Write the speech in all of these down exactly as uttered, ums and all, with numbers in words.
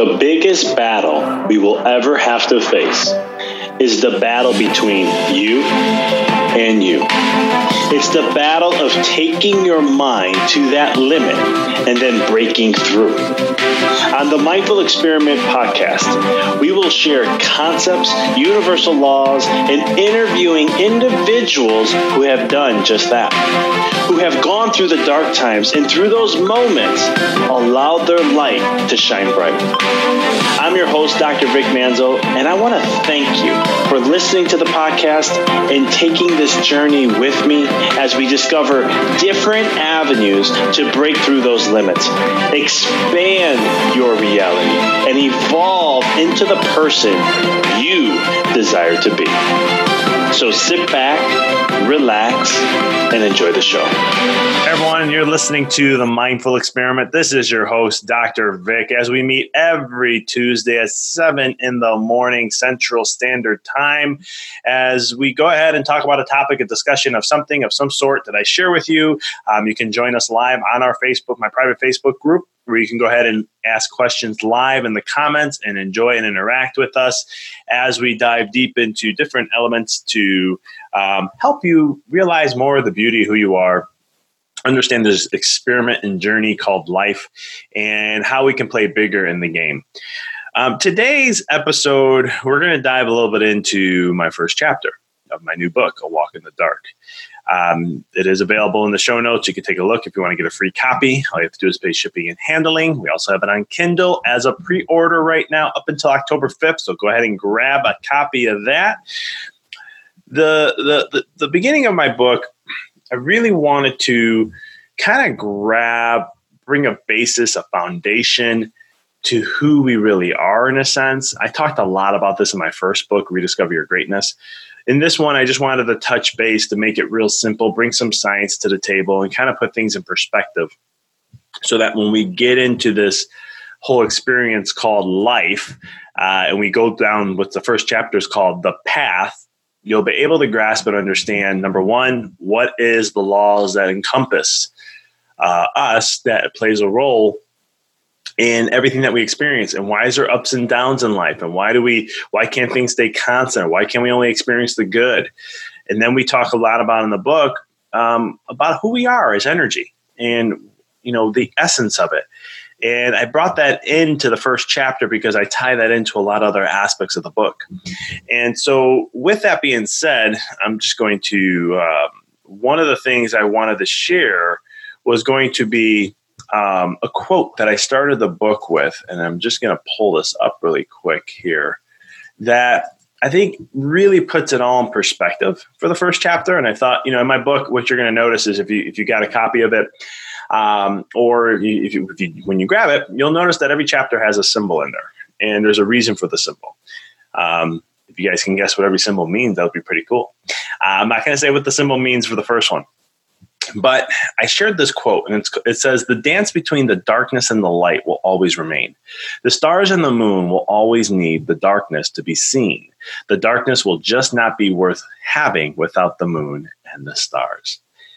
The biggest battle we will ever have to face is the battle between you and you. It's the battle of taking your mind to that limit and then breaking through. On the Mindful Experiment podcast, we will share concepts, universal laws, and interviewing individuals who have done just that, who have gone through the dark times and through those moments allowed their light to shine bright. I'm your host, Doctor Vic Manzo, and I want to thank you for listening to the podcast and taking this journey with me as we discover different avenues to break through those limits, expand your reality, and evolve into the person you desire to be. So sit back, relax, and enjoy the show. Hey everyone, you're listening to The Mindful Experiment. This is your host, Doctor Vic, as we meet every Tuesday at seven in the morning Central Standard Time, as we go ahead and talk about a topic, a discussion of something of some sort that I share with you. Um, you can join us live on our Facebook, my private Facebook group, where you can go ahead and ask questions live in the comments and enjoy and interact with us as we dive deep into different elements to um, help you realize more of the beauty of who you are, understand this experiment and journey called life, and how we can play bigger in the game. Um, today's episode, we're going to dive a little bit into my first chapter of my new book, A Walk in the Dark. Um, it is available in the show notes. You can take a look if you want to get a free copy. All you have to do is pay shipping and handling. We also have it on Kindle as a pre-order right now up until October fifth. So go ahead and grab a copy of that. The, the, the, the beginning of my book, I really wanted to kind of grab, bring a basis, a foundation to who we really are in a sense. I talked a lot about this in my first book, Rediscover Your Greatness. In this one, I just wanted to touch base to make it real simple, bring some science to the table, and kind of put things in perspective so that when we get into this whole experience called life, uh, and we go down what the first chapter is called The Path, you'll be able to grasp and understand, number one, what is the laws that encompass uh, us that plays a role in everything that we experience, and why is there ups and downs in life, and why do we, why can't things stay constant? Why can't we only experience the good? And then we talk a lot about in the book um, about who we are as energy and, you know, the essence of it. And I brought that into the first chapter because I tie that into a lot of other aspects of the book. And so with that being said, I'm just going to, um, one of the things I wanted to share was going to be Um, a quote that I started the book with, and I'm just going to pull this up really quick here, that I think really puts it all in perspective for the first chapter. And I thought, you know, in my book, what you're going to notice is if you if you got a copy of it, um, or you, if, you, if you when you grab it, you'll notice that every chapter has a symbol in there, and there's a reason for the symbol. Um, if you guys can guess what every symbol means, that would be pretty cool. Uh, I'm not going to say what the symbol means for the first one. But I shared this quote, and it's, it says, "The dance between the darkness and the light will always remain. The stars and the moon will always need the darkness to be seen. The darkness will just not be worth having without the moon and the stars."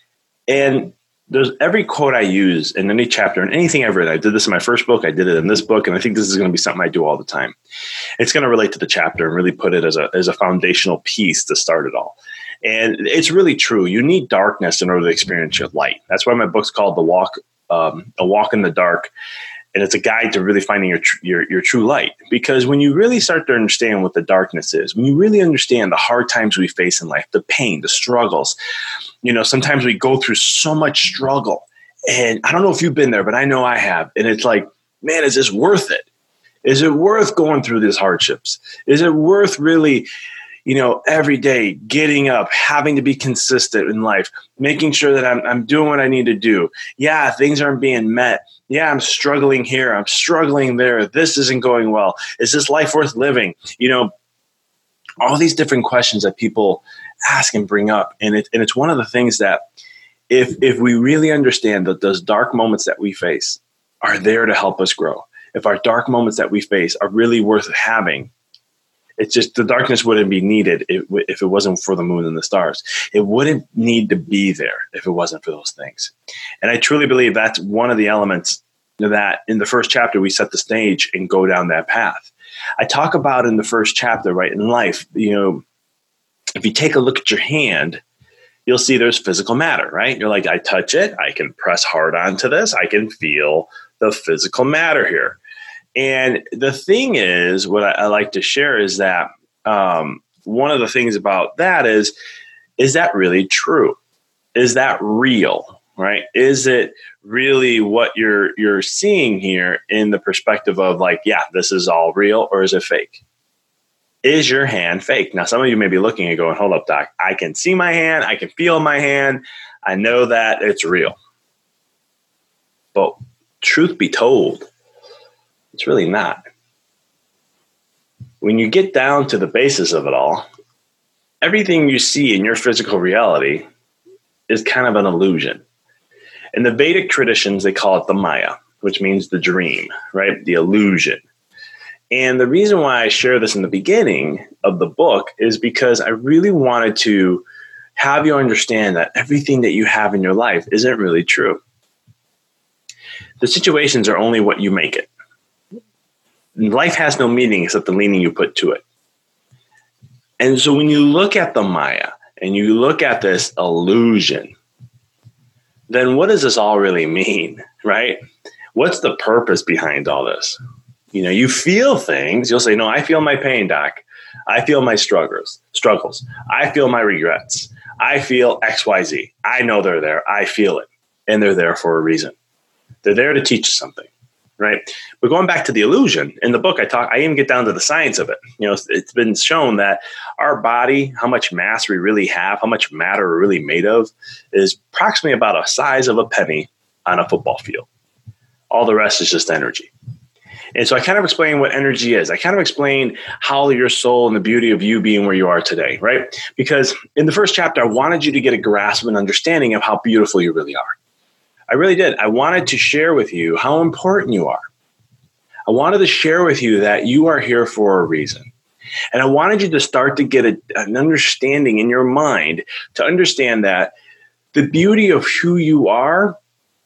And there's every quote I use in any chapter, in anything I've read. I did this in my first book. I did it in this book. And I think this is going to be something I do all the time. It's going to relate to the chapter and really put it as a, as a foundational piece to start it all. And it's really true. You need darkness in order to experience your light. That's why my book's called The Walk, um, A Walk in the Dark. And it's a guide to really finding your, tr- your, your true light. Because when you really start to understand what the darkness is, when you really understand the hard times we face in life, the pain, the struggles, you know, sometimes we go through so much struggle. And I don't know if you've been there, but I know I have. And it's like, man, is this worth it? Is it worth going through these hardships? Is it worth really, you know, every day getting up, having to be consistent in life, making sure that I'm, I'm doing what I need to do? Yeah, things aren't being met. Yeah, I'm struggling here. I'm struggling there. This isn't going well. Is this life worth living? You know, all these different questions that people ask and bring up. And it, and it's one of the things that if, if we really understand that those dark moments that we face are there to help us grow, if our dark moments that we face are really worth having, it's just the darkness wouldn't be needed if, if it wasn't for the moon and the stars. It wouldn't need to be there if it wasn't for those things. And I truly believe that's one of the elements that in the first chapter, we set the stage and go down that path. I talk about in the first chapter, right, in life, you know, if you take a look at your hand, you'll see there's physical matter, right? You're like, I touch it, I can press hard onto this, I can feel the physical matter here. And the thing is, what I, I like to share is that um, one of the things about that is, is that really true? Is that real, right? Is it really what you're you're seeing here in the perspective of like, yeah, this is all real, or is it fake? Is your hand fake? Now, some of you may be looking and going, hold up, doc, I can see my hand, I can feel my hand, I know that it's real. But truth be told, it's really not. When you get down to the basis of it all, everything you see in your physical reality is kind of an illusion. In the Vedic traditions, they call it the Maya, which means the dream, right? The illusion. And the reason why I share this in the beginning of the book is because I really wanted to have you understand that everything that you have in your life isn't really true. The situations are only what you make it. Life has no meaning except the meaning you put to it. And so when you look at the Maya and you look at this illusion, then what does this all really mean, right? What's the purpose behind all this? You know, you feel things. You'll say, no, I feel my pain, doc. I feel my struggles, struggles. I feel my regrets. I feel X, Y, Z. I know they're there. I feel it. And they're there for a reason. They're there to teach you something, right? But going back to the illusion, in the book, I talk, I even get down to the science of it. You know, it's been shown that our body, how much mass we really have, how much matter we're really made of, is approximately about the size of a penny on a football field. All the rest is just energy. And so I kind of explain what energy is. I kind of explain how your soul and the beauty of you being where you are today, right? Because in the first chapter, I wanted you to get a grasp and understanding of how beautiful you really are. I really did. I wanted to share with you how important you are. I wanted to share with you that you are here for a reason. And I wanted you to start to get a, an understanding in your mind to understand that the beauty of who you are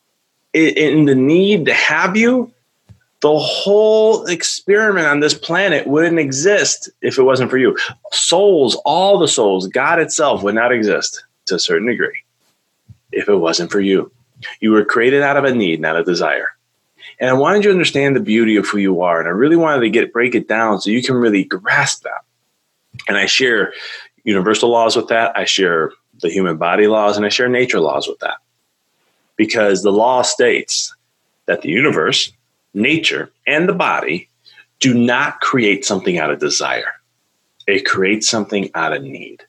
and the need to have you, the whole experiment on this planet wouldn't exist if it wasn't for you. Souls, all the souls, God itself would not exist to a certain degree if it wasn't for you. You were created out of a need, not a desire. And I wanted you to understand the beauty of who you are. And I really wanted to get break it down so you can really grasp that. And I share universal laws with that. I share the human body laws, and I share nature laws with that. Because the law states that the universe, nature, and the body do not create something out of desire. It creates something out of need.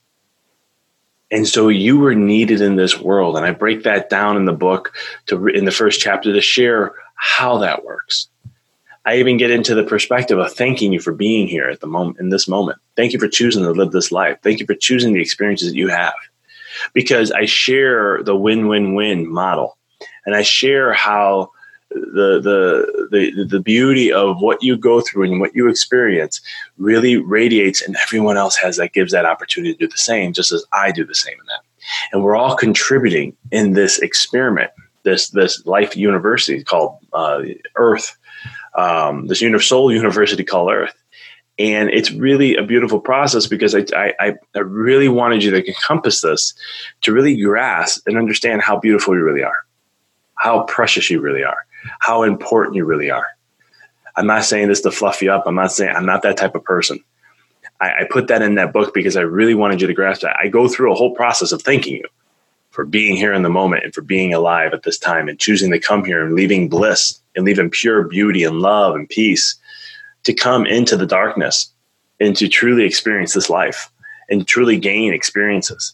And so you were needed in this world. And I break that down in the book to in the first chapter to share how that works. I even get into the perspective of thanking you for being here at the moment, in this moment. Thank you for choosing to live this life. Thank you for choosing the experiences that you have. Because I share the win-win-win model. And I share how the, the the the beauty of what you go through and what you experience really radiates, and everyone else has that, gives that opportunity to do the same, just as I do the same in that. And we're all contributing in this experiment, this this life university called uh, Earth, um, this uni- soul university called Earth. And it's really a beautiful process because I, I I really wanted you to encompass this, to really grasp and understand how beautiful you really are, how precious you really are, how important you really are. I'm not saying this to fluff you up. I'm not saying I'm not that type of person. I, I put that in that book because I really wanted you to grasp that. I go through a whole process of thanking you for being here in the moment and for being alive at this time and choosing to come here and leaving bliss and leaving pure beauty and love and peace to come into the darkness and to truly experience this life and truly gain experiences.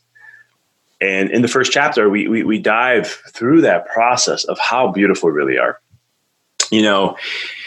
And in the first chapter, we, we we dive through that process of how beautiful we really are. You know,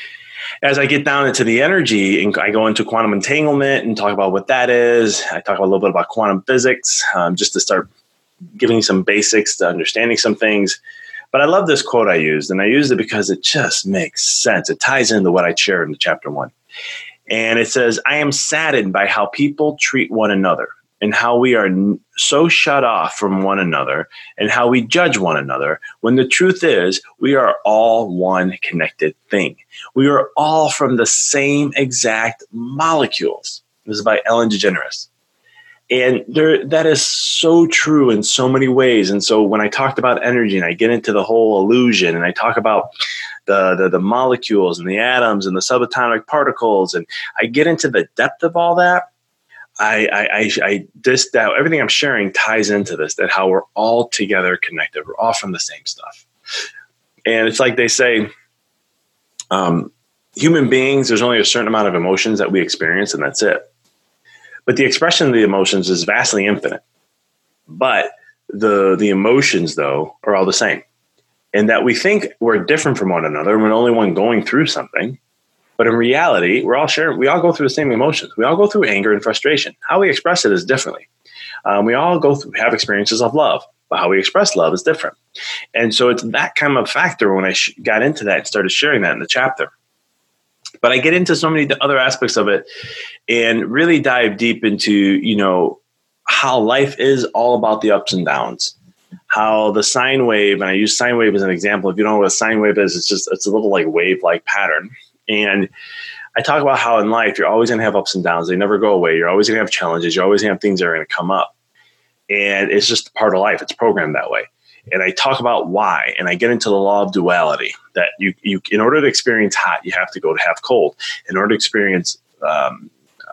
as I get down into the energy and I go into quantum entanglement and talk about what that is, I talk a little bit about quantum physics, um, just to start giving some basics to understanding some things. But I love this quote I used, and I used it because it just makes sense. It ties into what I shared in chapter one. And it says, I am saddened by how people treat one another. and how we are n- so shut off from one another and how we judge one another, when the truth is we are all one connected thing. We are all from the same exact molecules. This is by Ellen DeGeneres. And there, that is so true in so many ways. And so when I talked about energy and I get into the whole illusion and I talk about the, the, the molecules and the atoms and the subatomic particles, and I get into the depth of all that, I, I, I, I this, that everything I'm sharing ties into this, that how we're all together connected. We're all from the same stuff. And it's like they say, um, human beings, there's only a certain amount of emotions that we experience, and that's it. But the expression of the emotions is vastly infinite. But the the emotions, though, are all the same. And that we think we're different from one another, and we're the only one going through something. But in reality, we're all sharing, we all go through the same emotions. We all go through anger and frustration. How we express it is differently. Um, we all go through, have experiences of love, but how we express love is different. And so it's that kind of factor when I sh- got into that and started sharing that in the chapter. But I get into so many other aspects of it and really dive deep into, you know, how life is all about the ups and downs. How the sine wave, and I use sine wave as an example. If you don't know what a sine wave is, it's just, it's a little like wave-like pattern. And I talk about how in life, you're always going to have ups and downs. They never go away. You're always going to have challenges. You're always going to have things that are going to come up. And it's just part of life. It's programmed that way. And I talk about why, and I get into the law of duality, that you, you, in order to experience hot, you have to go to have cold. In order to experience, um,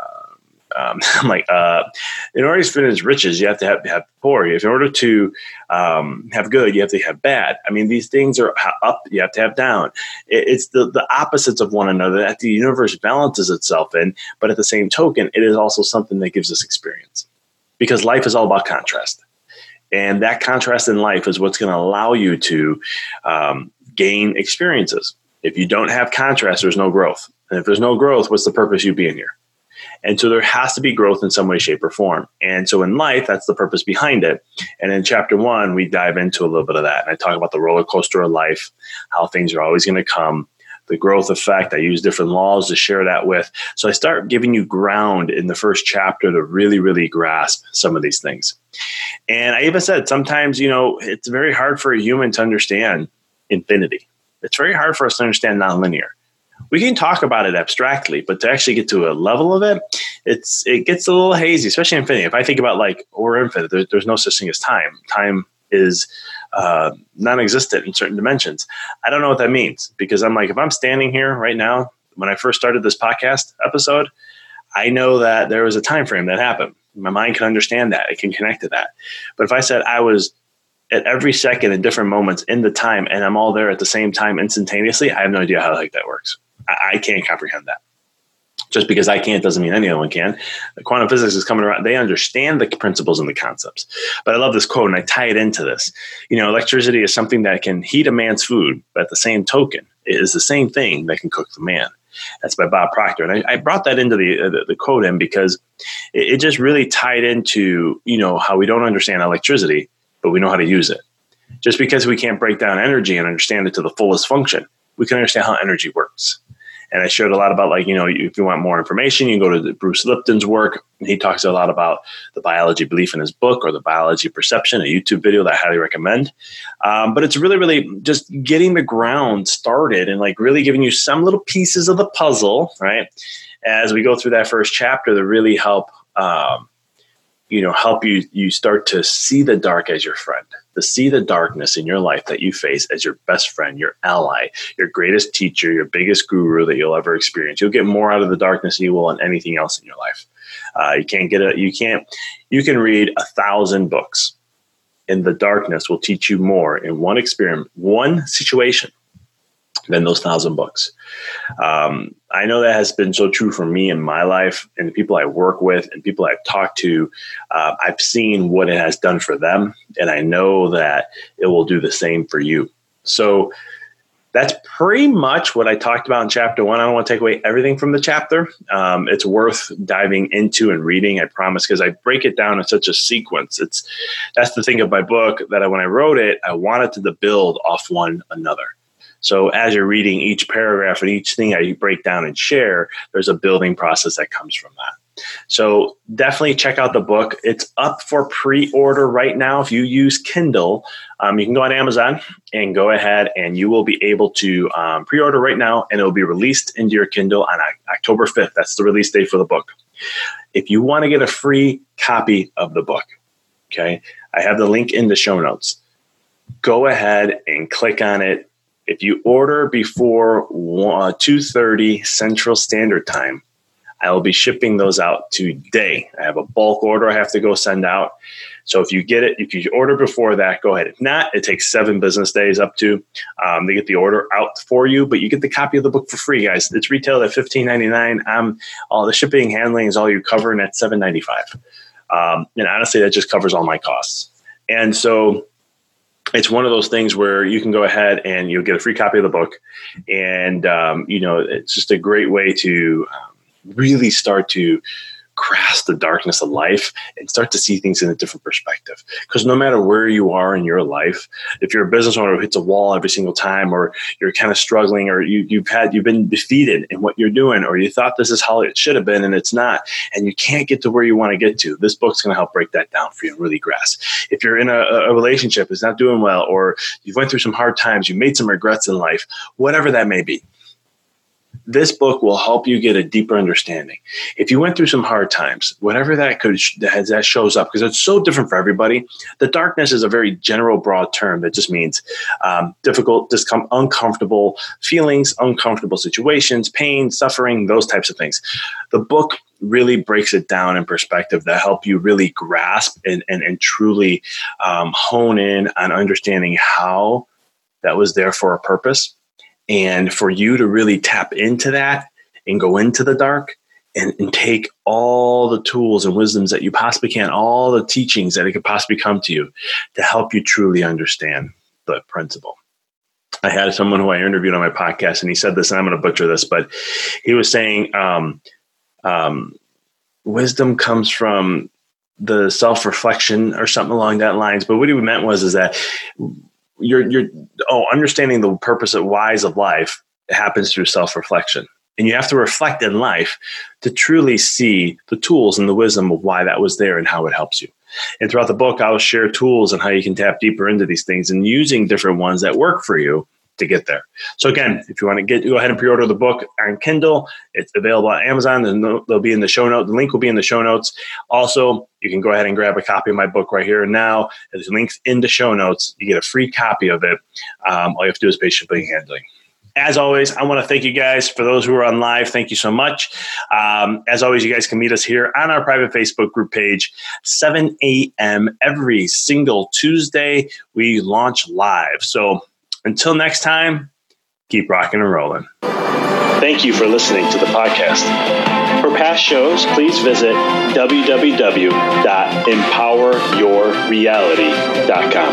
uh, um, I'm like, uh, in order to experience riches, you have to have, have poor. In order to um, have good, you have to have bad. I mean, these things are up, you have to have down. It, it's the, the opposites of one another that the universe balances itself in, but at the same token, it is also something that gives us experience. Because life is all about contrast. And that contrast in life is what's going to allow you to um, gain experiences. If you don't have contrast, there's no growth. And if there's no growth, what's the purpose of you being here? And so there has to be growth in some way, shape, or form. And so in life, that's the purpose behind it. And in chapter one, we dive into a little bit of that. And I talk about the roller coaster of life, how things are always going to come, the growth effect. I use different laws to share that with. So I start giving you ground in the first chapter to really, really grasp some of these things. And I even said, sometimes, you know, it's very hard for a human to understand infinity. It's very hard for us to understand nonlinear. We can talk about it abstractly, but to actually get to a level of it, it's it gets a little hazy, especially infinity. If I think about like, we're infinite, there, there's no such thing as time. Time is uh, non-existent in certain dimensions. I don't know what that means, because I'm like, if I'm standing here right now, when I first started this podcast episode, I know that there was a time frame that happened. My mind can understand that. It can connect to that. But if I said I was at every second in different moments in the time and I'm all there at the same time instantaneously, I have no idea how the heck that works. I, I can't comprehend that. Just because I can't doesn't mean anyone can. The quantum physics is coming around. They understand the principles and the concepts. But I love this quote, and I tie it into this. You know, electricity is something that can heat a man's food, but at the same token, it is the same thing that can cook the man. That's by Bob Proctor. And I, I brought that into the, uh, the the quote in because it, it just really tied into, you know, how we don't understand electricity, but we know how to use it. Just because we can't break down energy and understand it to the fullest function, we can understand how energy works. And I showed a lot about, like, you know, if you want more information, you can go to Bruce Lipton's work. He talks a lot about the biology belief in his book, or the biology perception, a YouTube video that I highly recommend. Um, but it's really, really just getting the ground started and like really giving you some little pieces of the puzzle, right? As we go through that first chapter that really help, um, you know, help you, you start to see the dark as your friend, to see the darkness in your life that you face as your best friend, your ally, your greatest teacher, your biggest guru that you'll ever experience. You'll get more out of the darkness than you will on anything else in your life. Uh, you can't get it. You can't, you can read a thousand books, and the darkness will teach you more in one experiment, one situation, than those thousand books. Um, I know that has been so true for me in my life, and the people I work with and people I've talked to. Uh, I've seen what it has done for them, and I know that it will do the same for you. So that's pretty much what I talked about in chapter one. I don't want to take away everything from the chapter. Um, it's worth diving into and reading, I promise, because I break it down in such a sequence. It's that's the thing of my book, that I, when I wrote it, I wanted to build off one another. So as you're reading each paragraph and each thing I break down and share, there's a building process that comes from that. So definitely check out the book. It's up for pre-order right now. If you use Kindle, um, you can go on Amazon and go ahead and you will be able to um, pre-order right now, and it will be released into your Kindle on October fifth. That's the release date for the book. If you want to get a free copy of the book, okay, I have the link in the show notes. Go ahead and click on it. If you order before two thirty Central Standard Time, I will be shipping those out today. I have a bulk order I have to go send out. So if you get it, if you order before that, go ahead. If not, it takes seven business days up to um, to get the order out for you. But you get the copy of the book for free, guys. It's retailed at fifteen ninety-nine. Um, all the shipping and handling is all you cover, and at seven ninety-five. Um, and honestly, that just covers all my costs. And so it's one of those things where you can go ahead and you'll get a free copy of the book. And, um, you know, it's just a great way to um, really start to grasp the darkness of life and start to see things in a different perspective. Because no matter where you are in your life, if you're a business owner who hits a wall every single time, or you're kind of struggling, or you, you've had, you've been defeated in what you're doing, or you thought this is how it should have been and it's not, and you can't get to where you want to get to, this book's going to help break that down for you and really grasp. If you're in a, a relationship that's not doing well, or you went through some hard times, you made some regrets in life, whatever that may be, this book will help you get a deeper understanding. If you went through some hard times, whatever that could that, that shows up, because it's so different for everybody. The darkness is a very general, broad term that just means um, difficult, discom- uncomfortable feelings, uncomfortable situations, pain, suffering, those types of things. The book really breaks it down in perspective that help you really grasp and, and, and truly um, hone in on understanding how that was there for a purpose. And for you to really tap into that and go into the dark and, and take all the tools and wisdoms that you possibly can, all the teachings that it could possibly come to you to help you truly understand the principle. I had someone who I interviewed on my podcast, and he said this, and I'm going to butcher this, but he was saying um, um, wisdom comes from the self-reflection or something along that lines. But what he meant was is that You're, you're, oh, understanding the purpose of whys of life happens through self-reflection. And you have to reflect in life to truly see the tools and the wisdom of why that was there and how it helps you. And throughout the book, I'll share tools on how you can tap deeper into these things and using different ones that work for you to get there. So again, if you want to get, go ahead and pre-order the book on Kindle. It's available on Amazon, and they'll be in the show notes. The link will be in the show notes. Also, you can go ahead and grab a copy of my book right here and now. There's links in the show notes. You get a free copy of it. Um, all you have to do is pay shipping and handling. As always, I want to thank you guys. For those who are on live, thank you so much. Um, as always, you guys can meet us here on our private Facebook group page, seven a.m. every single Tuesday. We launch live. So until next time, keep rocking and rolling. Thank you for listening to the podcast. For past shows, please visit w w w dot empower your reality dot com.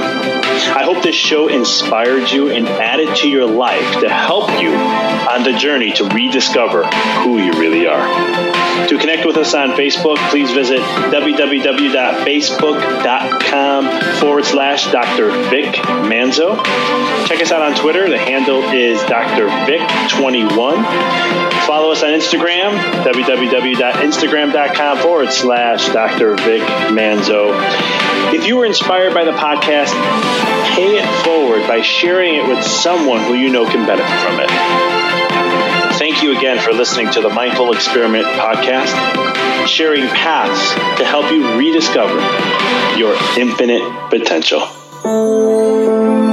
I hope this show inspired you and added to your life to help you on the journey to rediscover who you really are. To connect with us on Facebook, please visit w w w dot facebook dot com forward slash Doctor Vic Manzo. Check us out on Twitter. The handle is Doctor Vic twenty-one. Follow us on Instagram, w w w dot instagram dot com forward slash Doctor Vic Manzo. If you were inspired by the podcast, pay it forward by sharing it with someone who you know can benefit from it. Thank you again for listening to the Mindful Experiment podcast, sharing paths to help you rediscover your infinite potential.